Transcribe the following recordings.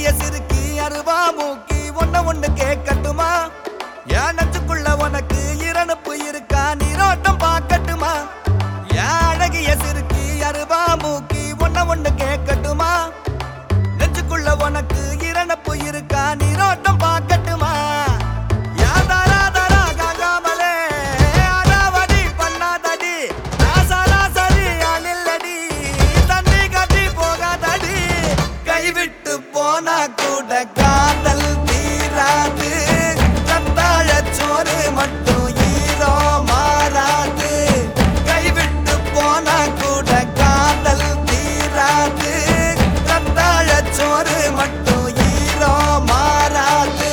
சிறுக்கி அருவா மூக்கி ஒண்ணு கேட்கட்டுமா? என் நெஞ்சுக்குள்ள உனக்கு இரணுப்பு இருக்கா? நீரோட்டம் பார்க்கட்டுமா? என் அழகிய சிறுக்கி அருவா மூக்கி ஒண்ணு கேட்கட்டுமா? நெஞ்சுக்குள்ள உனக்கு இரணுப்பு இருக்கா? நீரோட்டம் பார்க்கட்டுமா? விட்டு போனா கூட காதல் தீராது, ரத்தாழ சோறு மட்டும் ஈரோ மாறாது. கைவிட்டு போனா கூட காதல் தீராது, ரத்தாழ சோறு மட்டும் ஈரோ மாறாது.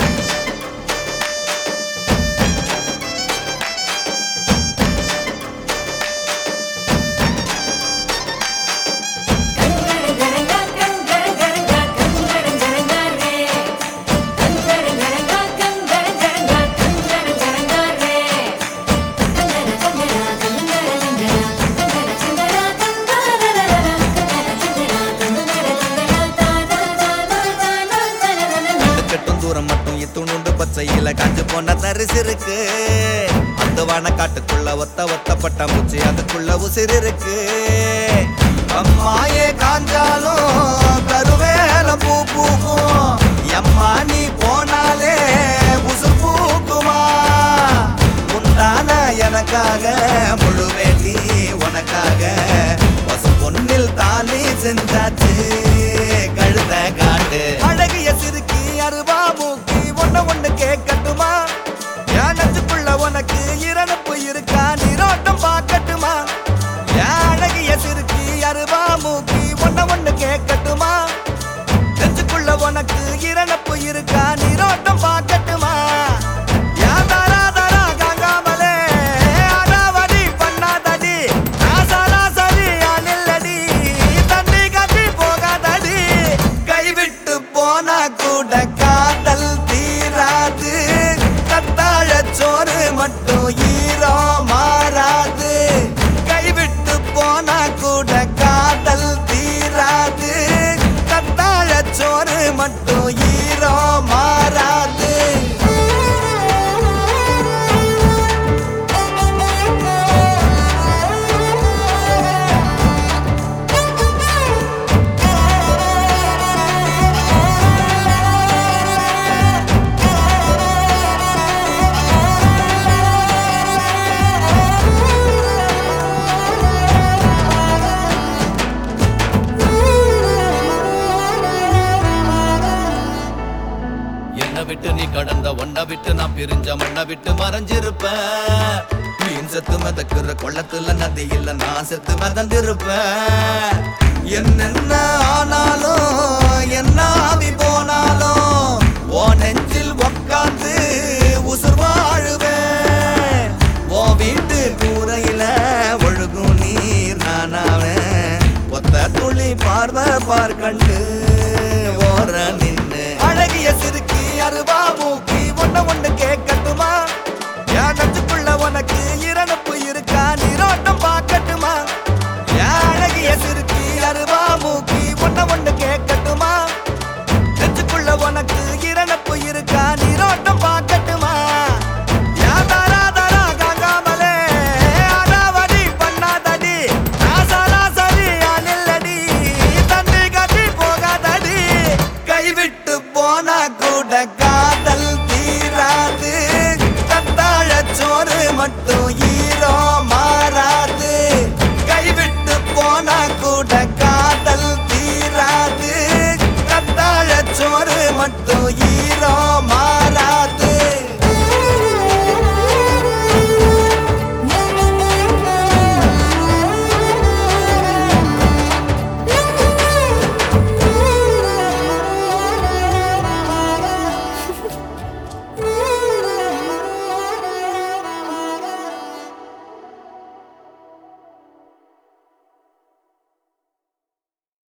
பச்சையில காஞ்சு போன தரிசு இருக்கு, அந்த வானக்காட்டுக்குள்ள ஒத்த பட்டாம்பூச்சி அதுக்குள்ள உசிறு இருக்கு. அம்மாயே காஞ்சாலும் கருவேல பூ பூக்கும், எம்மா நீ போனாலே உசு பூக்குமா? உண்டான எனக்காக முழு வேண்டி உனக்காக பசு பொன்னில் தாலி செஞ்சாச்சு, கழுத காட்டு. அழகிய சிறுக்கி அருவா மூக்கி ஒண்ணு கேட்கட்டுமா? என் நெஞ்சுக்குள்ள உனக்கு இரணுப்பு இருக்கா? நீரோட்டம் பார்க்கட்டுமா? என் அழகிய சிறுக்கி அருவா மூக்கி ஒண்ணு கேட்கட்டுமா? நெஞ்சுக்குள்ள உனக்கு இரணுப்பு இருக்கா? நீரோட்டம் பார்க்கட்டுமா? கூட காதல் தீராது, தத்தாழ சோறு மட்டும் ஈரோ மாறாது. கைவிட்டு போனா கூட காதல் தீராது, தத்தாழ சோறு மட்டும் ஈரோ மாறாது. விட்டு நீ கடந்த ஒன்ன விட்டு நான் பிரிஞ்ச மண்ண விட்டு மறைஞ்சிருப்பேன். மீன் செத்து மிதக்குற கொள்ளத்துல நதி இல்ல நான் செத்து மிதந்திருப்பேன். என்னென்ன ஆனாலும் என்ன ஆவி போனாலும் ஓ நெஞ்சில் உக்காந்து உசுர் வாழுவேன். ஓ வீட்டு கூரையில ஒழுகும் நீர் நானாவேன். ஒத்த துளி பார்வை பார்க்கண்டு ஓர நின்று. அழகிய சிறுக்கி அருவா மூக்கி ஒண்ணு கேட்கட்டுமா? என் நெஞ்சுக்குள்ள உனக்கு இரண்டு